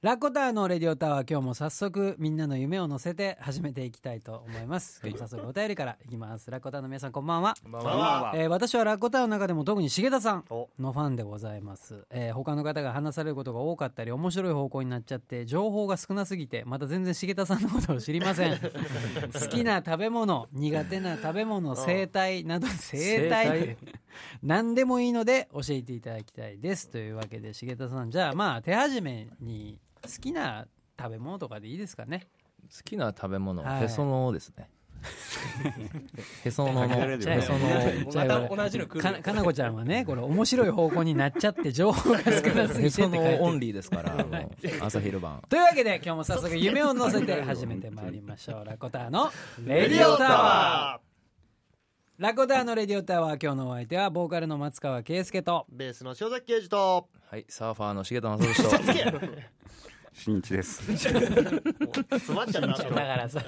ラコターのレディオタワー、今日も早速みんなの夢を乗せて始めていきたいと思います。今日も早速お便りからいきます。ラコターの皆さんこんばんは。私はラコターの中でも特に重田さんのファンでございます。他の方が話されることが多かったり面白い方向になっちゃって情報が少なすぎてまた全然重田さんのことを知りません。好きな食べ物、苦手な食べ物、生態など生態何でもいいので教えていただきたいです。というわけで重田さん、じゃあまあ手始めに好きな食べ物とかでいいですかね。 好きな食べ物、 はい、 へそのですね。へそのまた同じの来る。かなこちゃんはね、これ面白い方向になっちゃって情報が少なすぎてってへそのオンリーですから朝昼晩。 というわけで今日も早速夢を乗せて始めてまいりましょう。ラコターのレディオタワー。ラコターのレディオタワー、今日のお相手はボーカルの松川圭介とベースの塩崎啓二と、 はい、サーファーの重田正俊と新一です。 詰まっちゃうな。 だからさ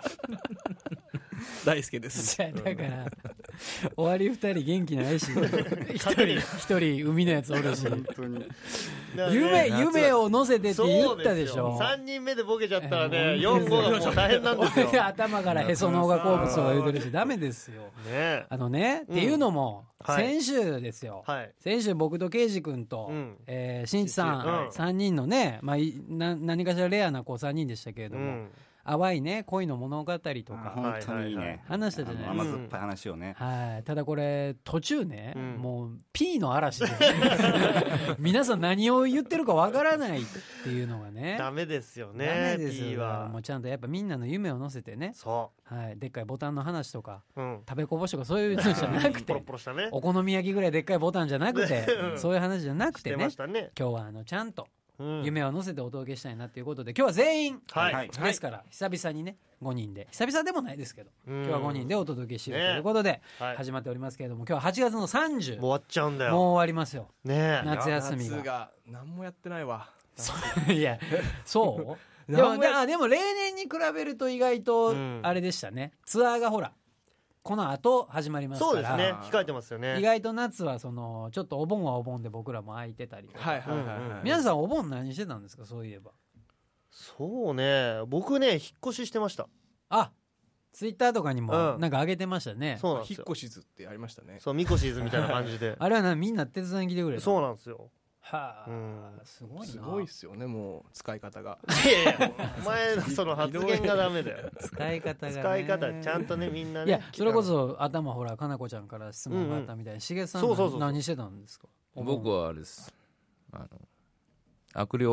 大輔です。 だから終わり2人元気ないし一人海のやつおるし本当に夢を乗せてって言ったでしょ。 3人目でボケちゃったらね、4、5がもう大変なんですよ。 頭からへその緒が好物とか言うてるしダメですよ。 ねっていうのも、 はい先週ですよ、 はい、 先週僕と圭司君と、新一さん、3人のね、まあ、何かしらレアな子3人でしたけれども、淡いね恋の物語とか本当にいいね、 話したじゃないですか。 甘酸っぱい話をね、 ただこれ途中ね、もう P の嵐で皆さん何を言ってるかわからないっていうのがねダメですよね。 ダメですよ。 P はもうちゃんとやっぱみんなの夢を乗せてね、 そでっかいボタンの話とか、 う、 食べこぼしとかそういうのじゃなくてポロポロしたね、 お好み焼きぐらいでっかいボタンじゃなくてそういう話じゃなくてね、 してましたね。 今日はちゃんと夢を乗せてお届けしたいなということで、今日は全員、ですから久々にね5人で、久々でもないですけど、今日は5人でお届けしようということで始まっておりますけれども、今日は8月の30、 もう終わっちゃうんだよ。 もう終わりますよね。 夏休み夏が何もやってないわ。 いやそうでも例年に比べると意外とあれでしたね、ツアーがほらこの後始まりますから。 そうですね、控えてますよね。 意外と夏はちょっとお盆はお盆で僕らも空いてたりとか、皆さんお盆何してたんですか。そういえばそうね、僕ね引っ越ししてました。 ツイッターとかにもなんか上げてましたね。 そうなんですよ。 引っ越し図ってありましたね。 そう、みこしずみたいな感じであれはみんな手伝いに来てくれる。 そうなんですよ。 はあ、すごいな。 すごいっすよね、もう使い方が。 いやいやお前のその発言がダメだよ。 使い方がね、 使い方ちゃんとね、みんなね。 いやそれこそ頭ほらかなこちゃんから質問があったみたいに、しげさん何してたんですか。 僕はあれです、悪霊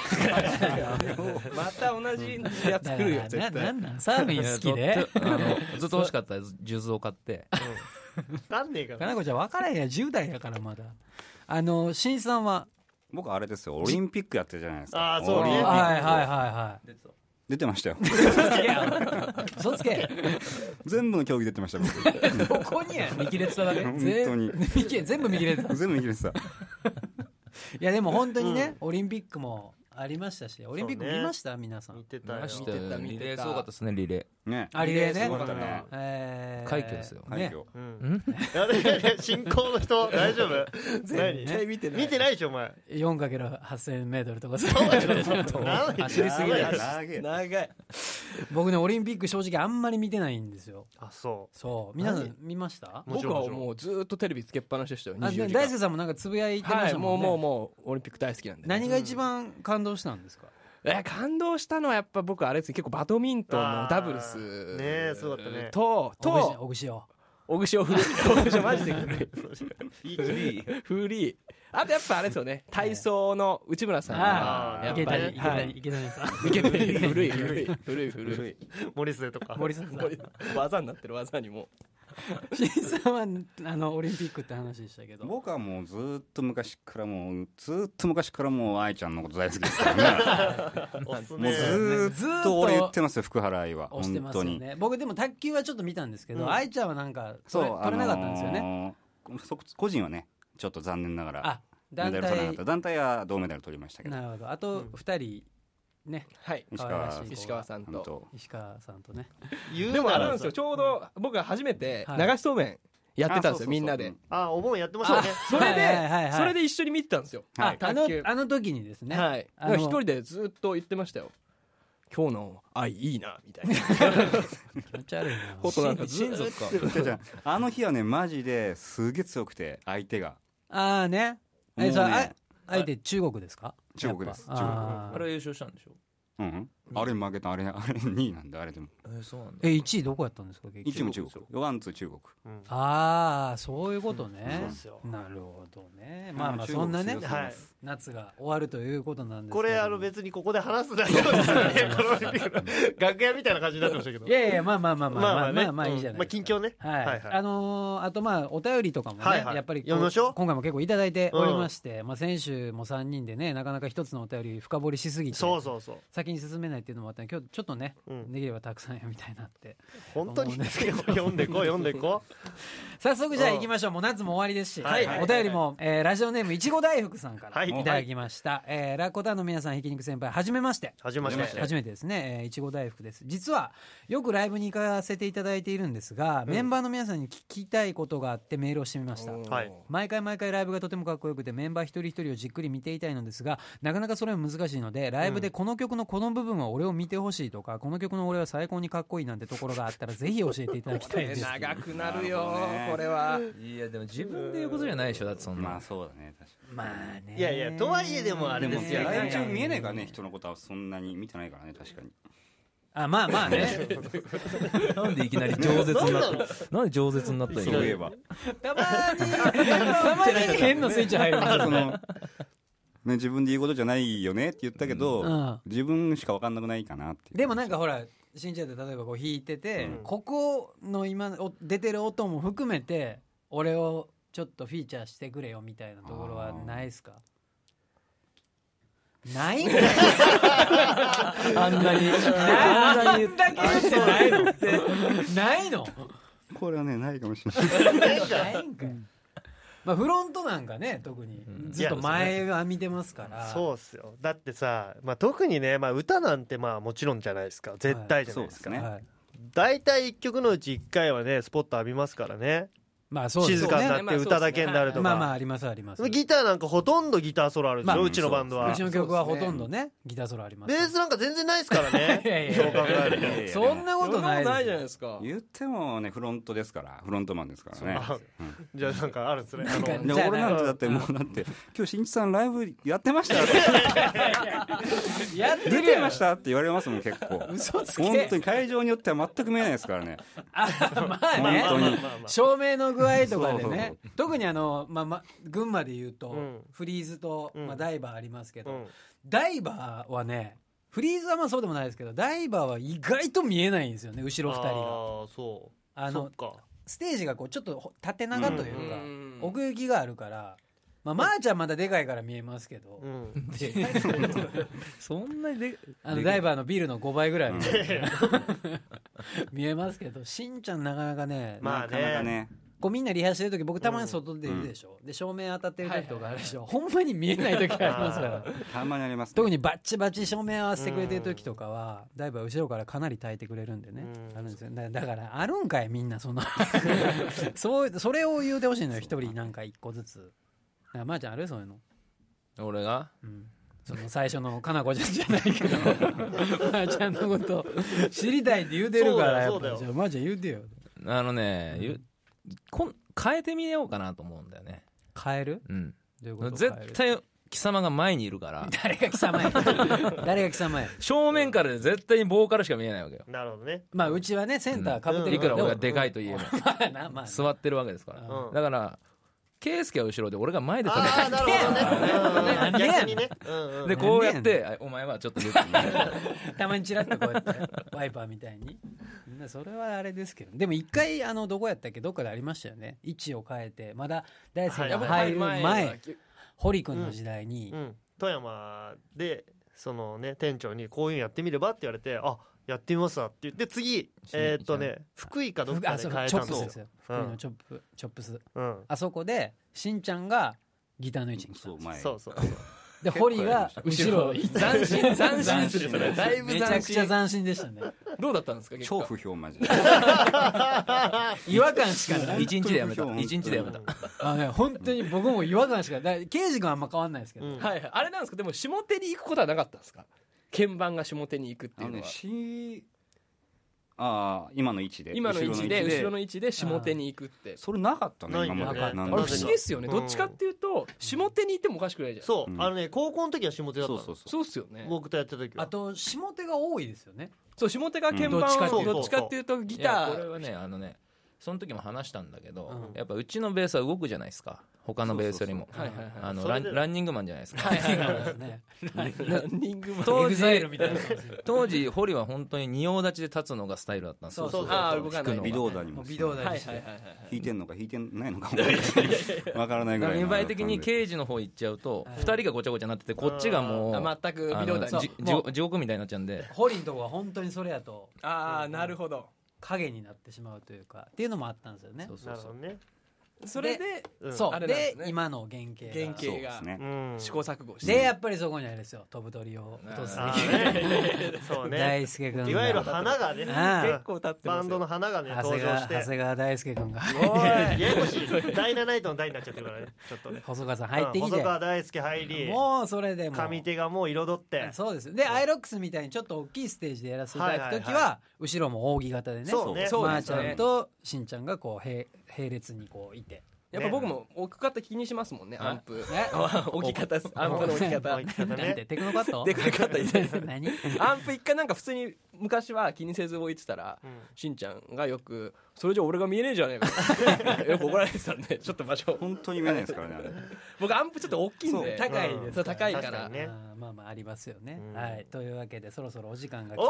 また同じやつ来るよ絶対。 なんなんサーフィン好きでずっと欲しかった数珠を買ってなんねえかかなこちゃん分からへんや、10代やからまだ。新さんは僕あれですよ、オリンピックやってるじゃないですか。 そうね。 はい出てましたよ。 嘘つけ全部の競技出てました僕。 どこにや見切れてただけ。 本当に全部見切れてた。 全部見切れてた。 いやでも本当にね、オリンピックもありましたし、オリンピック見ました、皆さん。 見てたよ。 リレーすごかったですね。リレね、 リレーね、 すごかったね。 快挙ですよ。 快挙。 いや進行の人大丈夫？ 絶対見てない。 見てないでしょお前。 4×8000 メートルとかさ。 走りすぎだよ。 長い。 僕ねオリンピック正直あんまり見てないんですよ。 そう皆さん見ました？ 僕はもうずっとテレビつけっぱなしでしたよ。 大輔さんもなんかつぶやいてましたもんね。 もうオリンピック大好きなんで。 何が一番感動したんですか？ 感動したのはやっぱ僕あれですね、結構バドミントンのダブルスね、そうだったね。 とオグシオ古いマジで古いフリー。あとやっぱあれですよね、体操の内村さんがやっぱり池谷さん古い森末とか技になってる。技にも新さんはオリンピックって話でしたけど、 僕はもうずっと昔からもう愛ちゃんのこと大好きですからね。もうずっと俺言ってますよ、福原愛は本当に。 僕でも卓球はちょっと見たんですけど、愛ちゃんはなんか取れなかったんですよね。 個人はねちょっと残念ながらメダル取れなかった。団体は銅メダル取りましたけど。 なるほど。あと2人ね、 石川さんとね。 でもあるんですよ、ちょうど僕が初めて流しそうめんやってたんですよみんなで。 お盆やってましたね。 それで一緒に見てたんですよ。 あの時にですね。 はい。一人でずっと言ってましたよ。今日の愛いいなみたいな。気持ち悪いな。 ことなんか親族か。 あの日はねマジですげえ強くて相手が。 あね。相手中国ですか？ 中国です。 あれ優勝したんでしょ？ あれ負けた。あれ2位なんだあれでも。 そうなんだ。 1位どこやったんですか？ 1位も中国。ワンツー中国。 ああそういうことね。なるほどね。まあそんなね夏が終わるということなんですけど。 これ別にここで話すだけですよね。楽屋みたいな感じになってましたけど。 いやまあいいじゃない。 近況ね。 はい。あとお便りとかもねやっぱり読みましょう。 今回も結構いただいておりまして、先週も3人でねなかなか一つのお便り深掘りしすぎて先に進めないっていうのもあったんで今日ちょっとねできればたくさん読みたいなって本当に読んでこう早速じゃあ行きましょう。もう夏も終わりですしお便りもラジオネームいちご大福さんからいただきました。ラッコタンの皆さんひき肉先輩はじめまして。初めてですね。いちご大福です。実はよくライブに行かせていただいているんですがメンバーの皆さんに聞きたいことがあってメールをしてみました。毎回ライブがとてもかっこよくてメンバー一人一人をじっくり見ていたいのですがなかなかそれは難しいのでライブでこの曲のこの部分は俺を見てほしいとかこの曲の俺は最高にかっこいいなんてところがあったらぜひ教えていただきたいです。 長くなるよこれは。 いやでも自分で言うことじゃないでしょ。だってそんな。 まあそうだね確かに。 まあね。 いやとはいえでもあれですよ。 ライブ中見えないからね人のことはそんなに見てないからね確かに。 まあね。 なんでいきなり饒舌になった？なんで饒舌になったの？ そういえば。 たまに変なスイッチ入るんね、自分で言うことじゃないよねって言ったけど、自分しか分かんなくないかなって。 でもなんかほらしんちゃんで例えばこう弾いてて、ここの今出てる音も含めて俺をちょっとフィーチャーしてくれよみたいなところはないですか？ないんかいあんなにあんだけ言ってないのってないの？ これはねないかもしれない。 ないんかい。フロントなんかね特にずっと前は見てますから。 そうっすよ。だってさ、特にね、歌なんてもちろんじゃないですか。絶対じゃないですか。大体1曲のうち1回はねスポット浴びますからね。静かになって歌だけになるとか。 ありますあります。 ギターなんかほとんどギターソロあるでしょうちのバンドは。 うちの曲はほとんどねギターソロあります。 ベースなんか全然ないですからね。そう考えるとそんなことないじゃないですか。 言ってもねフロントですからフロントマンですからね。 じゃあなんかあるんですね。 俺なんてだってもうだって今日しんいちさんライブやってましたやって出てましたって言われますもん結構。 嘘つけ。 本当に会場によっては全く見えないですからね。 まあね照明の具合とかでね特に群馬で言うとフリーズとダイバーありますけどダイバーはねフリーズはそうでもないですけどダイバーは意外と見えないんですよね後ろ2人が。 そっか。 ステージがこうちょっと縦長というか奥行きがあるからまーちゃんまだでかいから見えますけどそんなにでダイバーのビルの5倍ぐらい見えますけどしんちゃんなかなかねなかなかねこうみんなリハしてる時僕たまに外でいるでしょ、で照明当たってる時とかあるでしょ、ほんまに見えない時ありますからたまにあります、ね、 特にバッチバチ照明合わせてくれてる時とかはだいぶ後ろからかなり焚いてくれるんでね、あるんですよ。だからあるんかいみんなそのそれを言うてほしいのよ一人なんか一個ずつ。まーちゃんあるそういうの。 俺が、 その最初のかなこちゃんじゃないけどまーちゃんのこと知りたいって言うてるからやっぱじゃあまーちゃん言うてよ。 変えてみようかなと思うんだよね。 変える？ うん。 どういうこと？ 絶対貴様が前にいるから誰が貴様や誰が貴様や正面からで絶対にボーカルしか見えないわけよ。 なるほどね。 まあうちはねセンターかぶってるいくら俺がでかいと言えばまあ座ってるわけですから、だから圭介は後ろで俺が前で立てて、 なるほどね。逆にね。 でこうやってお前はちょっとたまにチラッとこうやってワイパーみたいにそれはあれですけど、でも一回どこやったっけどっかでありましたよね。位置を変えてまだ大輔が入る前堀君の時代に富山でそのね店長にこういうのやってみればって言われて、あやってみますわって言って次福井かどっかで変えたんですよ。 福井のチョップス、あそこでしんちゃんがギターの位置に来た。 そうで堀が後ろ斬新する。それだいぶめちゃくちゃ斬新でしたね。 どうだったんですか？ 超不評マジで違和感しかない。 1日でやめた。 本当に僕も違和感しかない。刑事君はあんま変わんないですけど、 はいはい。あれなんですか？でも下手に行くことはなかったんですか？鍵盤が下手に行くっていうのは。 今の位置で後ろの位置で下手に行くって。 それなかったね今まで。あれ不思議ですよね。どっちかっていうと下手に行ってもおかしくないじゃん。 そう、高校の時は下手だったの。 そうっすよね。 僕とやってた時は。 あと下手が多いですよね。 そう、下手が鍵盤、どっちかっていうとギター。 これはねその時も話したんだけど、やっぱうちのベースは動くじゃないですか、他のベースよりも。ランニングマンじゃないですか。 ランニングマン当時堀は本当に仁王立ちで立つのがスタイルだったんですよ。 動かない微動だにも微動だに弾いてんのか弾いてないのか分からないぐらい。 見栄え的に刑事の方行っちゃうと2人がごちゃごちゃになってて、こっちがもう全く微動だに地獄みたいになっちゃうんで、 堀のとこは本当にそれやと、 なるほど、 影になってしまうというかっていうのもあったんですよね。 それでで今の原型が試行錯誤して、 でやっぱりそこにあれですよ、飛ぶ鳥を落とす大輔君が、 いわゆる花がね、 結構歌ってバンドの花がね登場して、 長谷川大輔君がややこしいダイナナイトのダイになっちゃってるからね、ちょっとね。 細川さん入ってきて、 細川大輔入り、 もうそれでも上手がもう彩って、 そうですで、アイロックスみたいにちょっと大きいステージでやらせていただく時は後ろも扇形でね、まーちゃんとしんちゃんがこう並列にこういて、 やっぱ僕も置く方気にしますもんね、アンプ置き方、アンプの置き方テクノカット何アンプ一回なんか普通に昔は気にせず置いてたら、しんちゃんがよくそれじゃ俺が見えねえじゃねえかよく怒られてたんで、ちょっと場所本当に見えないですからねあれ。 僕アンプちょっと大きいんで、 高いです、 高いからまあありますよね。はいというわけでそろそろお時間が来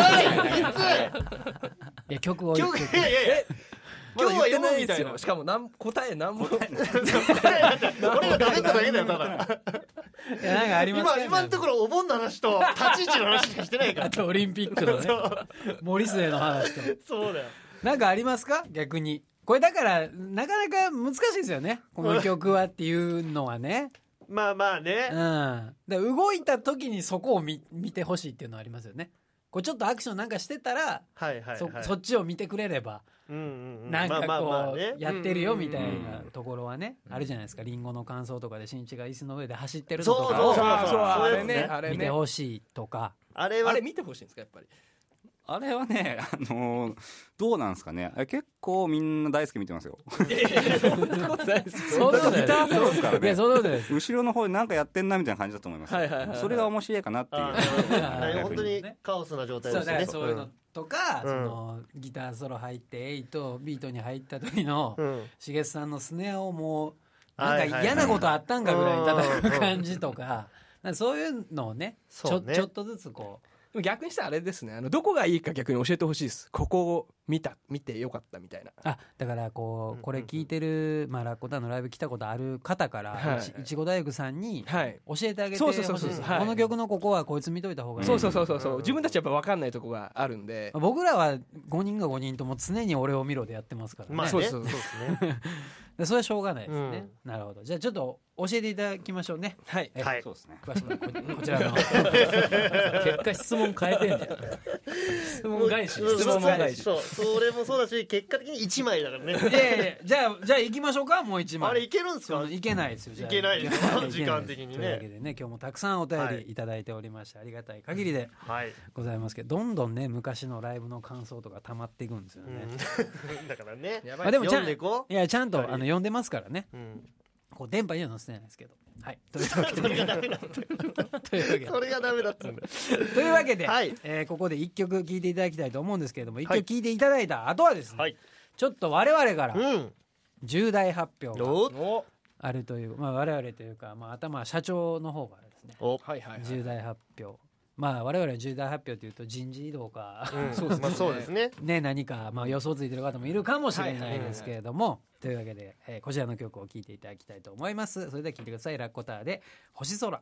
た。曲を言って今日は言ってないですよ。しかも答え何も俺がダメってだけだよ。ただなんかありますか？ 今のところお盆の話と立ち位置の話しかしてないから。 あとオリンピックのね森末の話と。 そうだよ。 なんかありますか？逆にこれだからなかなか難しいですよね、この曲はっていうのはね。 まあね、 で動いた時にそこを見てほしいっていうのはありますよね。こうちょっとアクションなんかしてたら、そっちを見てくれれば、なんかこうやってるよみたいなところはね、あるじゃないですか。リンゴの感想とかで新一が椅子の上で走ってるのとかを見てほしいとか、 あれ見てほしいんですか？やっぱりあれはね、どうなんですかね。結構みんな大好き見てますよ。 そんなことないです。 そうですからね。 後ろの方でなんかやってんなみたいな感じだと思います。それが面白いかなっていう。 本当にカオスな状態ですね。 そういうのとか、そのギターソロ入ってビートに入った時のしげさんのスネアをもうなんか嫌なことあったんかぐらいに叩く感じとか、そういうのをね、ちょっとずつこう。 逆にしたらあれですね、どこがいいか逆に教えてほしいです。ここを見てよかったみたいな。 だからこれ聞いてる、ラッコタンのライブ来たことある方から、いちご大福さんに教えてあげてほしいです。この曲のここはこいつ見といた方がいい。 そう自分たちやっぱ分かんないとこがあるんで、 僕らは5人が5人とも常に俺を見ろでやってますからね。 そうですね。 それはしょうがないですね。なるほど。じゃあちょっと教えていただきましょうね。 はい。 そうですね。 詳しくこちらの結果質問変えてんじゃん。質問返し。 そう、それもそうだし、結果的に1枚だからね。 じゃあ行きましょうか、もう1枚。 あれいけるんですか？ いけないですよ。 いけないですよ、時間的にね。 というわけでね、今日もたくさんお便りいただいておりまして、ありがたい限りでございますけど、どんどんね昔のライブの感想とか溜まっていくんですよね。 だからね。 でもちゃんと読んでますからね。こう電波には載せてないですけど。はい。というわけで。 それがダメだったんだ。 というわけで、ここで1曲聴いていただきたいと思うんですけれども、1曲聴いていただいた後はですね、ちょっと我々から重大発表があるという、我々というか、社長の方からですね、重大発表。我々は重大発表というと人事異動か、 そうですね。 何か予想ついてる方もいるかもしれないですけれども、というわけで、こちらの曲を聴いていただきたいと思います。それでは聴いてください。ラッコタワーで星空。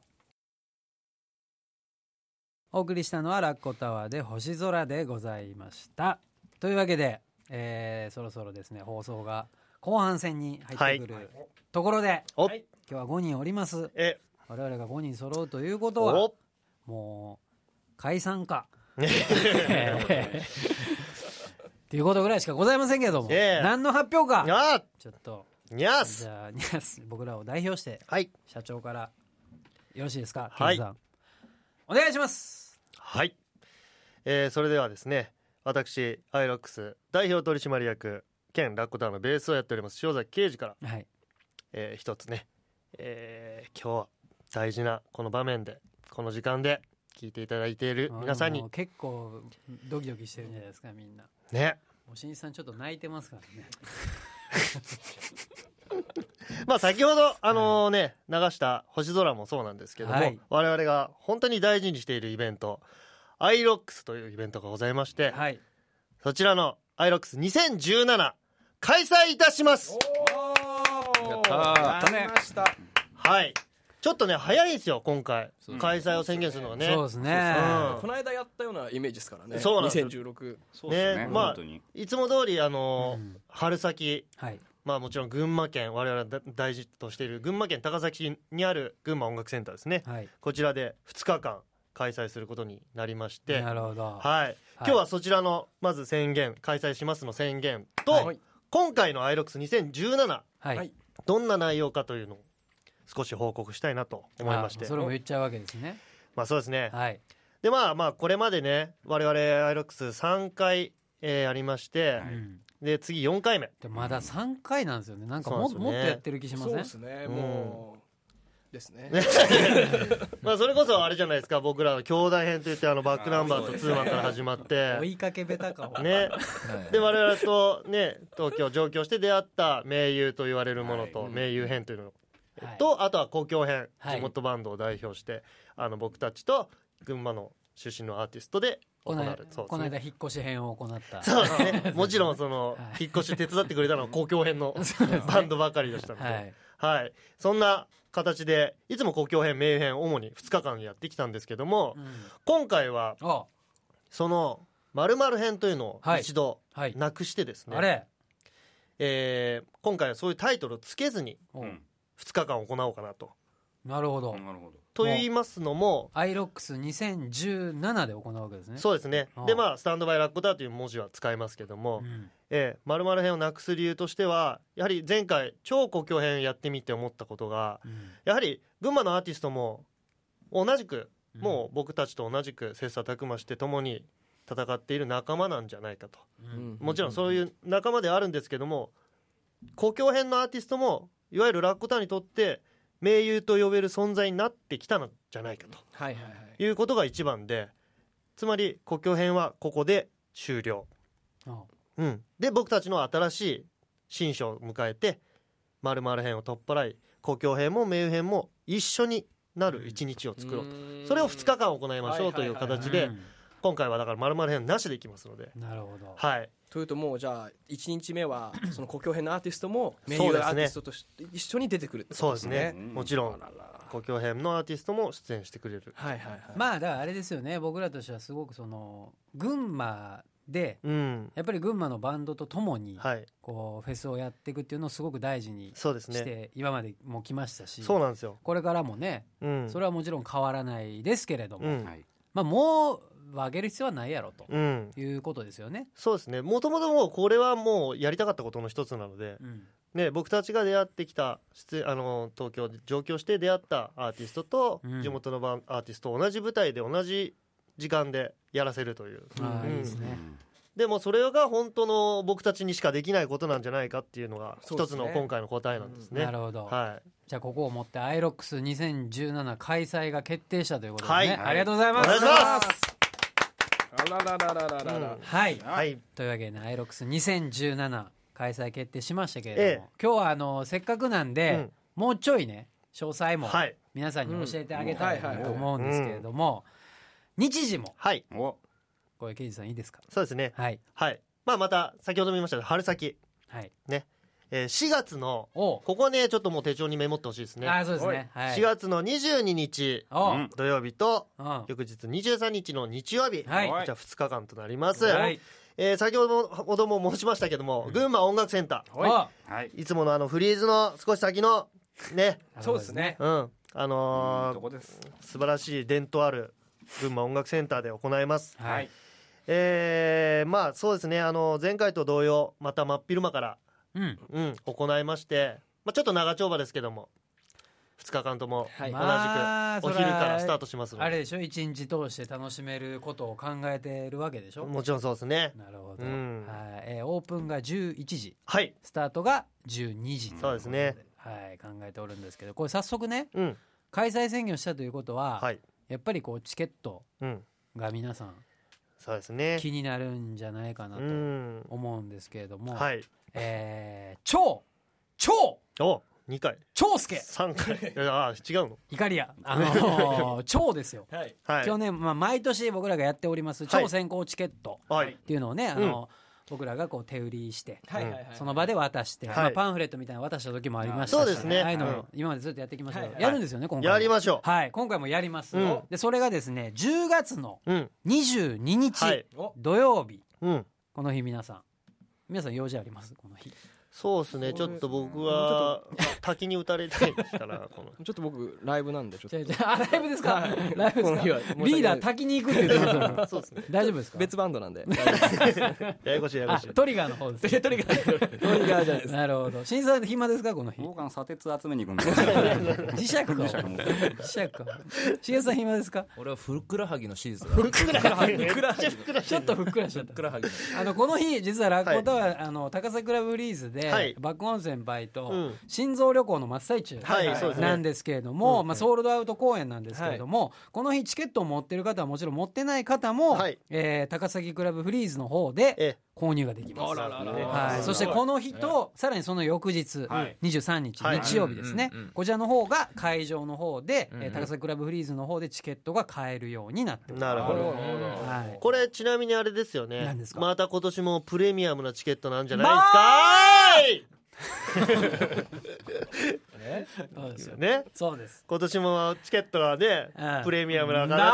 お送りしたのはラッコタワーで星空でございました。というわけで、そろそろですね、放送が後半戦に入ってくるところで、今日は5人おります。我々が5人揃うということはもう解散かということぐらいしかございませんけども、何の発表かちょっとニャスじゃあニャス僕らを代表して、社長からよろしいですか、 はい、 さんお願いします。 はい、それではですね、私アイロックス代表取締役兼ラッコタウンのベースをやっております塩崎啓司から、はい、一つね、今日は大事なこの場面でこの時間で聞いていただいている皆さんに、 結構ドキドキしてるんじゃないですかみんなね。 おしんさんちょっと泣いてますからねまあ先ほど流した星空もそうなんですけども、はい、我々が本当に大事にしているイベントアイロックスというイベントがございまして、はい、そちらのアイロックス2017開催いたします。 やったね。 はい、ちょっとね早いんですよ今回、開催を宣言するのがね。 そうですね、 この間やったようなイメージですからね。 そうなんですよ 2016 ね。まあいつも通り春先、はい、まあもちろん群馬県我々が大事としている群馬県高崎にある群馬音楽センターですね、はい、こちらで2日間開催することになりまして、 なるほど、 はい、今日はそちらのまず宣言、開催しますの宣言と、はい、今回のアイロックス2017、はい、どんな内容かというのを少し報告したいなと思いまして。 それも言っちゃうわけですね。 まあそうですね、はい、でまあこれまでね我々アイロックス3回、ありまして、で次4回目でまだ3回なんですよね。なんか もっとやってる気しません？ そうですね、もうですねまあそれこそあれじゃないですか、僕らの兄弟編といってバックナンバーとツーマンから始まって追いかけベタかねで我々とね東京上京して出会った盟友と言われるものと、盟友編というのと、あとは故郷編、地元バンドを代表して僕たちと群馬の出身のアーティストでこの間引っ越し編を行った。 そうですねもちろんその引っ越し手伝ってくれたのは故郷編のバンドばかりでしたので、はい、そんな形でいつも故郷編名編主に2日間やってきたんですけども、今回はその〇〇編というのを一度なくしてですね、今回はそういうタイトルをつけずに2日間行おうかなと。 なるほど。 と言いますのもアイロックス2017で行うわけですね。 そうですね。でスタンドバイラッコターという文字は使いますけども、〇〇編をなくす理由としてはやはり前回超故郷編やってみて思ったことが、やはり群馬のアーティストも同じく、もう僕たちと同じく切磋琢磨して共に戦っている仲間なんじゃないかと、もちろんそういう仲間ではあるんですけども、故郷編のアーティストもいわゆるラッコターにとって盟友と呼べる存在になってきたのじゃないかと、いうことが一番で、つまり故郷編はここで終了、で僕たちの新しい新章を迎えて〇〇編を取っ払い故郷編も盟友編も一緒になる一日を作ろうと、それを2日間行いましょうという形で、今回はだから〇〇編なしでいきますので。 なるほど、 はい、 というともうじゃあ1日目はその故郷編のアーティストも盟友アーティストとして一緒に出てくるってことですね。 そうですね、もちろん故郷編のアーティストも出演してくれる。 まあだからあれですよね、僕らとしてはすごくその群馬で、やっぱり群馬のバンドとともにこうフェスをやっていくっていうのをすごく大事にして今までも来ましたし、 そうなんですよ、 これからもね、それはもちろん変わらないですけれども、まあもう上げる必要はないやろということですよね。 そうですね、もともともうこれはもうやりたかったことの一つなので、僕たちが出会ってきた東京で上京して出会ったアーティストと地元のアーティストと同じ舞台で同じ時間でやらせるという、 いいですね。 でもそれが本当の僕たちにしかできないことなんじゃないかっていうのが一つの今回の答えなんですね。 なるほど、じゃあここをもってアイロックス2017開催が決定したということですね。ありがとうございます。 お願いします。 はい、というわけでね、アイロックス2017開催決定しましたけれども、今日はせっかくなんで、もうちょいね詳細も皆さんに教えてあげたいと思うんですけれども、日時もこれ刑事さんいいですか？ そうですね、また先ほども言いましたが春先、ね、4月のここねちょっともう手帳にメモってほしいですね。 そうですね、 4月の22日土曜日と翌日23日の日曜日、じゃあ2日間となります。先ほども申しましたけども、群馬音楽センター、いつものフリーズの少し先のね、 そうですね、 素晴らしい伝統ある群馬音楽センターで行います。 はい。 まあそうですね、前回と同様また真っ昼間から行いまして、まあ、ちょっと長丁場ですけども2日間とも同じくお昼からスタートしますので、 あれでしょ、1日通して楽しめることを考えてるわけでしょ。 もちろんそうですね。 なるほど、はい。オープンが11時、 はい、 スタートが12時、 そうですね、 はい、考えておるんですけど、これ早速ね、開催宣言をしたということは、はい、やっぱりこうチケットが皆さん、 そうですね、 気になるんじゃないかなと思うんですけれども、 はい、 超お2回長介 3回ああ違うのイカリア超ですよ、はい、去年、毎年僕らがやっております超先行チケットっていうのをね、僕らがこう手売りして、その場で渡して、パンフレットみたいなの渡した時もありましたし、 そうですね、 ああいうの今までずっとやってきましたけど、やるんですよね今回。 やりましょう。 はい、今回もやります。でそれがですね10月の22日土曜日、この日皆さん用事ありますこの日。 そうですね、ちょっと僕は滝に打たれたいからちょっと僕ライブなんでちょっとライブですか、ライブですか、リーダー滝に行くって言ってますよ。大丈夫ですか。 別バンドなんでややこしいややこしい。 トリガーの方です。 トリガーじゃないです。 なるほど。審査暇ですかこの日。 僕砂鉄集めに行くんで磁石かしげさん暇ですか。 俺はふくらはぎの手術がちょっとふっくらしちゃったこの日実はラッコとは高崎クラブリーズでバックオン先輩と心臓旅行の真っ最中なんですけれども、ソールドアウト公演なんですけれども、この日チケットを持ってる方はもちろん持ってない方も高崎クラブフリーズの方で購入ができます。そしてこの日とさらにその翌日23日日曜日ですね、こちらの方が会場の方で高崎クラブフリーズの方でチケットが買えるようになっております。 なるほど。これちなみにあれですよね、また今年もプレミアムなチケットなんじゃないですか。 そうですよね。 そうです。 今年もチケットがねプレミアムだから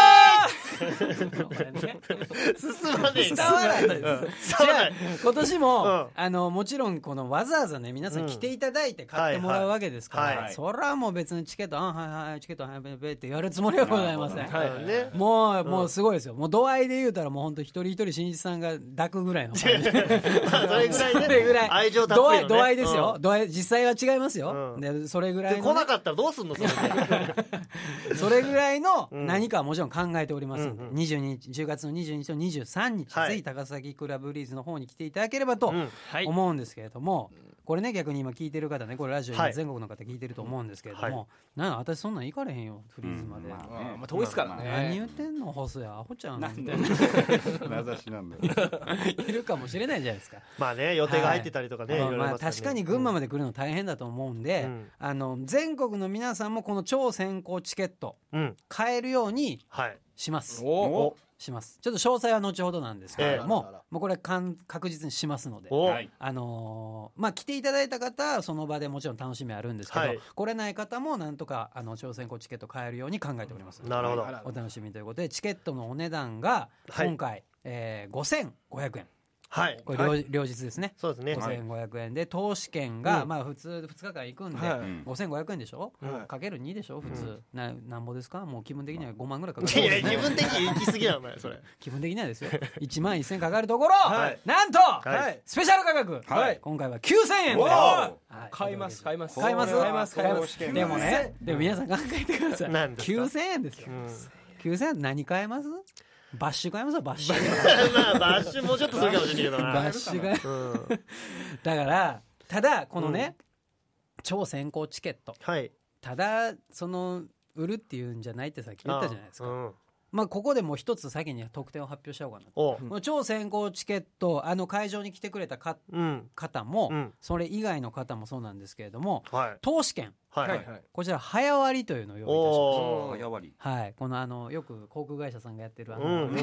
進まねえ。 伝わらない。今年ももちろんこのわざわざね皆さん来ていただいて買ってもらうわけですから、それはもう別にチケットチケットってやるつもりはございません。もうすごいですよ。もう度合いで言うたらもう本当一人一人新一さんが抱くぐらいの。それぐらい愛情たっぷりの度合いですよ。度合い実際は違いますよ。でそれぐらいの来なかったらどうすんのそれぐらいの何かはもちろん考えておりますので、10月の22日と23日ぜひ高崎クラブリーズの方に来ていただければと思うんですけれども、これね逆に今聞いてる方ね、これラジオ今全国の方聞いてると思うんですけれども、私そんなん行かれへんよフリーズまで。 遠いですからね。 何言ってんの細谷アホちゃんみたいな名指しなんだよいるかもしれないじゃないですか。 まあね予定が入ってたりとかね、 確かに群馬まで来るの大変だと思うんで、全国の皆さんもこの超先行チケット買えるようにします。します。ちょっと詳細は後ほどなんですけれども、もうこれ確実にしますので、来ていただいた方はその場でもちろん楽しみあるんですけど、来れない方もなんとか超先行チケット買えるように考えております。 なるほど。 お楽しみということで、チケットのお値段が今回5500円。 はい、 これ両日ですね。 そうですね。 5500円で投資券が普通2日間行くんで5500円でしょ。かける2でしょ普通。なんぼですか。もう気分的には5万ぐらいかかる。 いや気分的に行き過ぎなのよそれ。 気分的にはですよ。1万1000かかるところ、なんとスペシャル価格今回は9000円で買います。 でもね、でも皆さん考えてください。9000円ですよ。9000円何買えます？バッシュ買いますよバッシュまあバッシュもうちょっとするかもしれないけどな。 バッシュがだからただこのね、超先行チケット、ただその売るっていうんじゃないってさっき言ったじゃないですか。ここでもう一つ先に特典を発表しちゃおうかなと。この超先行チケット会場に来てくれた方も、それ以外の方もそうなんですけれども、投資券、こちら早割というのを用意いたします。早割、このよく航空会社さんがやってる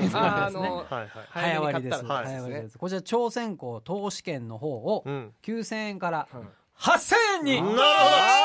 早割です。早割です。こちら超先行投資券の方を9000円から8000円に。な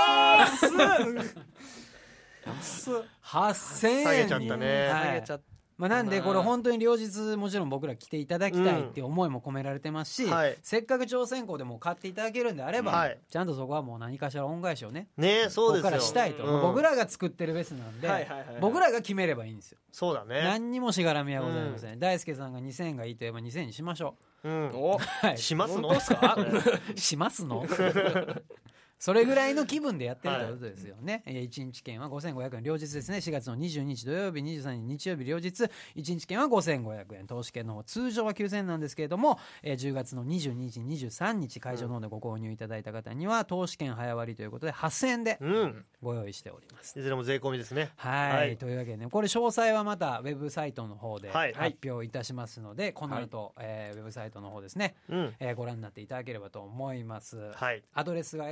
るほど。8000円下げちゃったね。 下げちゃっなんでこれ本当に両日もちろん僕ら来ていただきたいっていう思いも込められてますし、せっかく挑戦校でも買っていただけるんであれば、ちゃんとそこはもう何かしら恩返しをね、 そうですよ、 ここからしたいと、僕らが作ってるベースなんで、僕らが決めればいいんですよ。 そうだね。 何にもしがらみはございません。大輔さんが2000円がいいと言えば2000円にしましょう。 しますの？ しますの？それぐらいの気分でやってるってことですよね。1日券は5500円、両日ですね。4月の22日土曜日、23日日曜日両日、1日券は5500円、投資券の方通常は9000円なんですけれども、10月の22日23日会場の方でご購入いただいた方には投資券早割ということで8000円でご用意しております。 いずれも税込みですね。 はい、というわけでね、これ詳細はまたウェブサイトの方で発表いたしますので、この後、ウェブサイトの方ですね、ご覧になっていただければと思います。アドレスが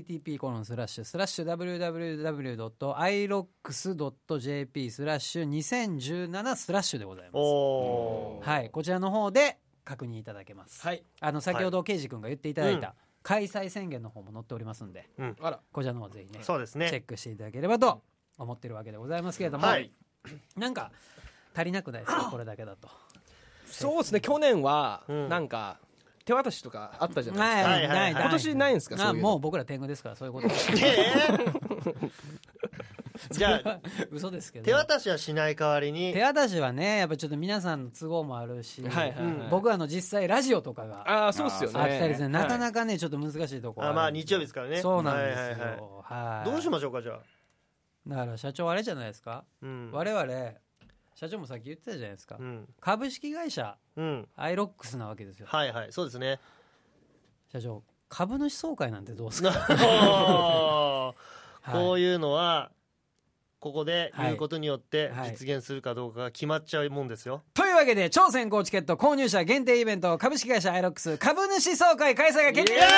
http://www.irox.jp/2017/ でございます。はい、こちらの方で確認いただけます。先ほど圭司君が言っていただいた、開催宣言の方も載っておりますんで、こちらの方ぜひね、チェックしていただければと思ってるわけでございますけれども、なんか足りなくないですか、これだけだと。 そうですね、去年はなんか手渡しとかあったじゃないですか。ない今年ないんですか？そういうのもう僕ら天狗ですから、そういうことじゃあ嘘ですけど、 手渡しはしない代わりに、 手渡しはねやっぱちょっと皆さんの都合もあるし、僕は実際ラジオとかがあったりする、なかなかねちょっと難しいところ、 まあ日曜日ですからね。 そうなんですよ。 どうしましょうか。じゃあだから社長あれじゃないですか、我々社長もさっき言ってたじゃないですか、株式会社アイロックスなわけですよ。 そうですね。 社長、株主総会なんてどうですか？ こういうのはここで言うことによって実現するかどうかが決まっちゃうもんですよ。 というわけで超先行チケット購入者限定イベント株式会社アイロックス株主総会開催が決定しました。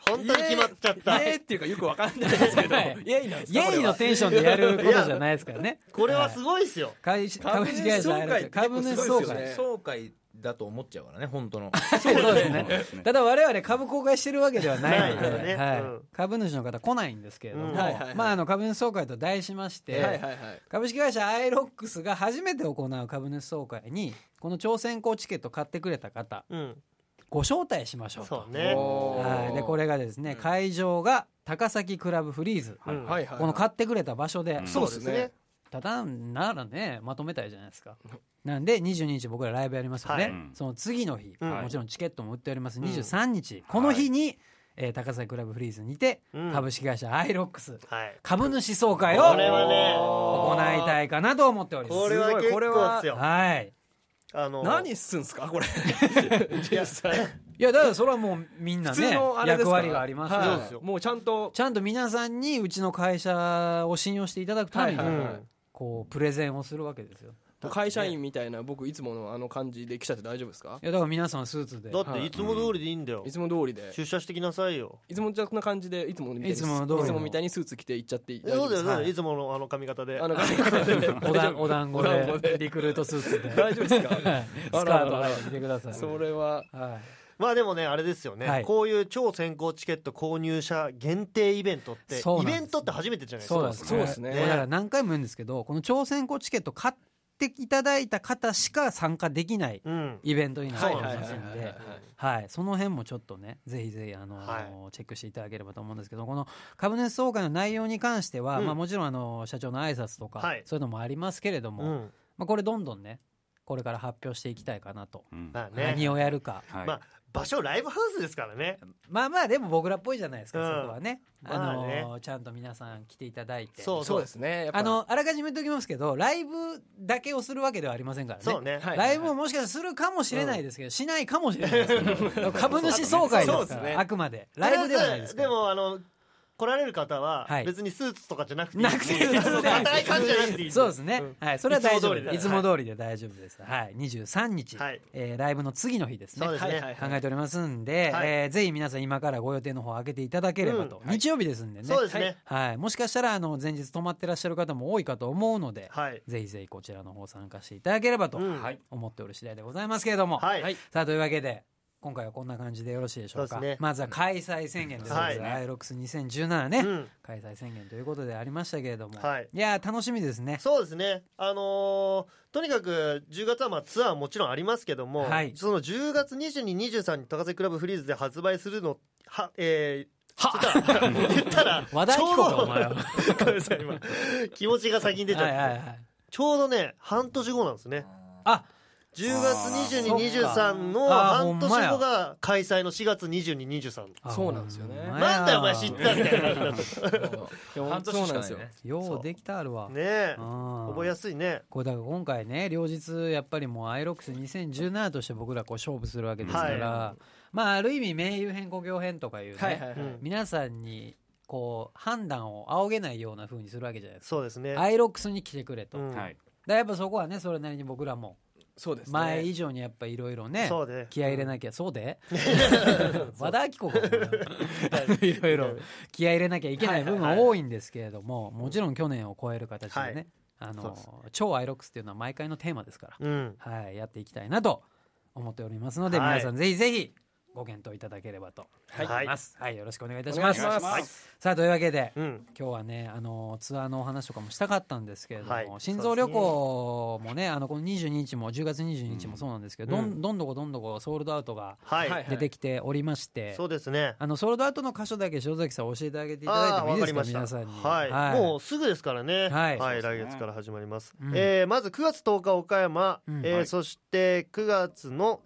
本当に決まっちゃった。 っていうかよくわかんないですけど、イエイのテンションでやることじゃないですからね。 これはすごいですよ。 株式会社アイロックス株主総会だと思っちゃうからね、本当の。 そうですね。ただ我々株公開してるわけではないので、株主の方来ないんですけれども、株主総会と題しまして、株式会社アイロックスが初めて行う株主総会にこの超先行チケット買ってくれた方、ご招待しましょうと。でこれがですね、会場が高崎クラブフリーズ、この買ってくれた場所で、 そうですね。 ただならねまとめたいじゃないですか。なんで22日僕らライブやりますよね、その次の日、もちろんチケットも売っております23日、この日に、高崎クラブフリーズにて、株式会社アイロックス、株主総会を行いたいかなと思っております。 これは結構ですよ。 何すんすかこれ。いやだからそれはもうみんなね役割がありますよ。 もうちゃんと皆さんにうちの会社を信用していただくためにこうプレゼンをするわけですよ。 会社員みたいな僕いつものあの感じで来ちゃって大丈夫ですか？ いやだから皆さんスーツで、 だっていつも通りでいいんだよ。 いつも通りで出社してきなさいよ。 いつもこんな感じでいつもみたいにスーツ着て行っちゃって大丈夫ですか？ いつものあの髪型で、 お団子でリクルートスーツで大丈夫ですか？ スカート履いてきてください。 それはまあでもねあれですよね、こういう超先行チケット購入者限定イベントってイベントって初めてじゃないですか。 そうですね。だから何回も言うんですけど、この超先行チケット買っていただいた方しか参加できないイベントになってますんで、その辺もちょっとねぜひチェックしていただければと思うんですけど、この株主総会の内容に関しては、もちろん社長の挨拶とか、そういうのもありますけれども、これどんどんねこれから発表していきたいかなと、何をやるか、 場所ライブハウスですからね。 まあでも僕らっぽいじゃないですか、そこはね、ちゃんと皆さん来ていただいて、 そうですね。 あらかじめ言っておきますけど、ライブだけをするわけではありませんからね。ライブももしかしたらするかもしれないですけど、しないかもしれないですけど株主総会ですから、あくまでライブではないですから。 でも来られる方は別にスーツとかじゃなくていい、 そうですね、それは大丈夫です。いつも通りで大丈夫です。23日、ライブの次の日ですね、考えておりますんで、ぜひ皆さん今からご予定の方を開けていただければと。日曜日ですんでね、もしかしたら前日泊まってらっしゃる方も多いかと思うので、ぜひぜひこちらの方参加していただければと思っておる次第でございますけれども、さあというわけで今回はこんな感じでよろしいでしょうか。 そうですね、 まずは開催宣言です、 はい、 アイロックス2017ね、開催宣言ということでありましたけれども、いや楽しみですね。 そうですね、とにかく10月はまあツアーもちろんありますけども、その10月22、23に高瀬クラブフリーズで発売するの言ったら話題聞こうかお前はごめんなさい、今気持ちが先に出ちゃって、ちょうどね半年後なんですね。10月22、23の半年後が開催の4月22、23。 そうなんですよね。 なんだよお前知ったみたいな。 半年しかないね。 ようできたあるわ。 ねえ、覚えやすいね。 これだから今回ね、両日やっぱりもうアイロックス2017として僕らこう勝負するわけですから、まあある意味名誉編古業編とかいうね、皆さんにこう判断を仰げないような風にするわけじゃないですか。 そうですね。 アイロックスに来てくれと。だからやっぱそこはね、それなりに僕らも。 そうですね、 前以上にやっぱいろいろね気合い入れなきゃ、そうで和田アキ子がいろいろ気合い入れなきゃいけない部分が多いんですけれども、もちろん去年を超える形でね、超アイロックスっていうのは毎回のテーマですから、やっていきたいなと思っておりますので、皆さんぜひぜひご検討いただければと思います。はい、よろしくお願いいたします。さあというわけで、今日はねツアーのお話とかもしたかったんですけれども、心臓旅行もねこの22日も10月22日もそうなんですけど、どんどこソールドアウトが出てきておりまして、 そうですね、 ソールドアウトの箇所だけ塩崎さん教えてあげていただいてもいいですか、皆さんに。 もうすぐですからね、来月から始まります。まず9月10日岡山、そして9月の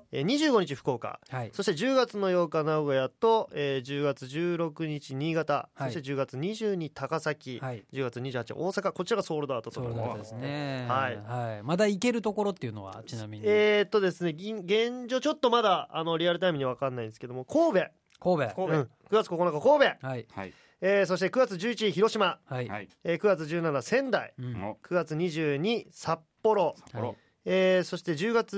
25日福岡、そして10月の8日名古屋と、10月16日新潟、そして10月22高崎、10月28大阪、こちらがソールドアウトと。 ソールドアウトですね。まだ行けるところっていうのはちなみにですね、現状ちょっとまだリアルタイムに分かんないんですけども、神戸、9月9日神戸、そして9月11日広島、9月17仙台、9月22札幌、そして10月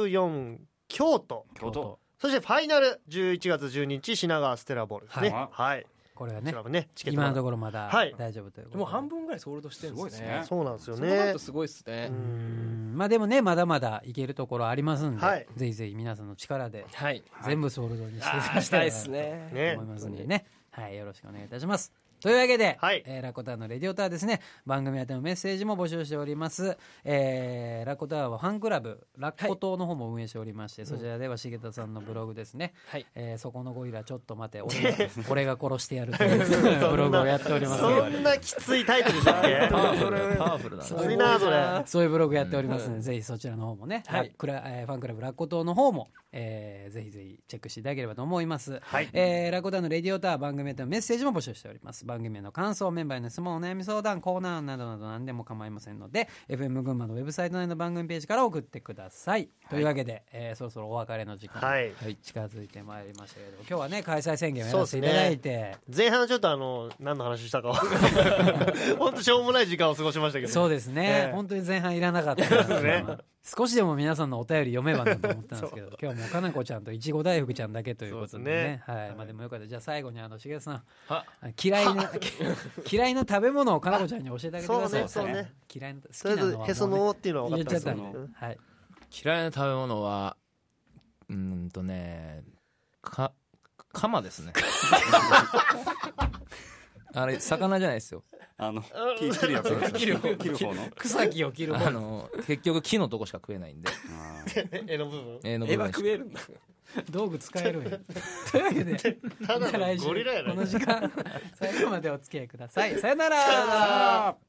14京都、そしてファイナル11月12日品川ステラボールですね。 これはね今のところまだ大丈夫ということで、 もう半分ぐらいソールドしてるんですね。 そうなんですよね。 すごいですね。 まあでもねまだまだいけるところありますんで、ぜひぜひ皆さんの力で全部ソールドにしていただきたいですね、思いますのでね、よろしくお願いいたします。というわけで、ラコターのレディオタワーですね、番組宛てのメッセージも募集しております。ラコターはファンクラブラッコ島の方も運営しておりまして、そちらでは重田さんのブログですね、そこのゴリラちょっと待て俺が殺してやるというブログをやっております。 そんなきついタイトルでしたっけ？パワフルだな。 そういうブログやっておりますので、ぜひそちらの方もね、ファンクラブラッコ島の方もぜひぜひチェックしていただければと思います。ラコターのレディオタワー番組宛てのメッセージも募集しております。番組への感想、メンバーへの質問、お悩み相談、コーナーなどなど何でも構いませんので FM 群馬のウェブサイト内の番組ページから送ってください。というわけで、そろそろお別れの時間に近づいてまいりましたけど、今日はね開催宣言をやらせていただいて、 前半ちょっと何の話したか本当しょうもない時間を過ごしましたけど、 そうですね、本当に前半いらなかったですね。少しでも皆さんのお便り読めばなと思ったんですけど今日はもうかなこちゃんといちご大福ちゃんだけということでね、でもよかった。じゃあ最後に重田さん嫌いな食べ物をかなこちゃんに教えてあげてください。 そうね、 嫌いな好きなのはもうね、へその緒っていうのは分かったんですよ。 嫌いな食べ物はカマですね。あれ魚じゃないですよ。 切るやつ、切る方の草木を切る方の結局木のとこしか食えないんで柄の部分柄は食えるんだ。 道具使えるんや。というわけでただのゴリラやな。 この時間最後までお付き合いください。さよなら。